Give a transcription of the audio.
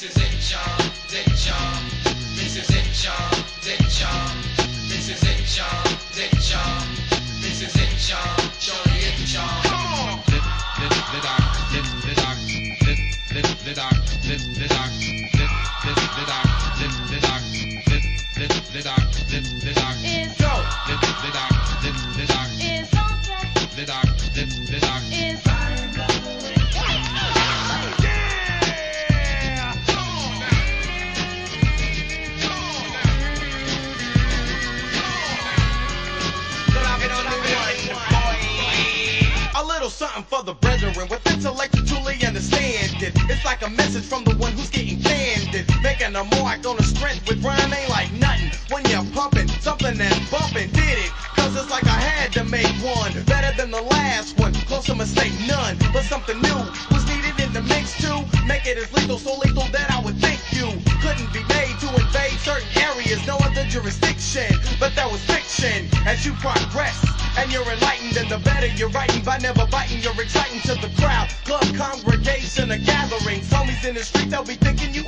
is it, y'all. It, y'all. This is it, y'all. It, y'all. This is it, y'all. It, y'all. This is it, y'all. Surely it, y'all. Come on. The doc. The doc. The doc. The doc. The doc. The doc. The doc. The doc. It's Go. The doc. The doc. it's okay. The doc. The doc. It's A little something for the brethren with intellect to truly understand it. It's like a message from the one who's getting candid. Making a mark on the strength with rhyme ain't like nothing. When you're pumping something and bumping, did it? Cause it's like I had to make one better than the last one. Close to mistake, none. But something new was needed in the mix too. Make it as lethal, so lethal that I would think you couldn't be made to invade certain areas, no other jurisdiction. But that was fiction. As you progress and you're enlightened, and the better you're writing by never biting, you're exciting to the crowd. Club, congregation, or gatherings. Homies in the street, they'll be thinking you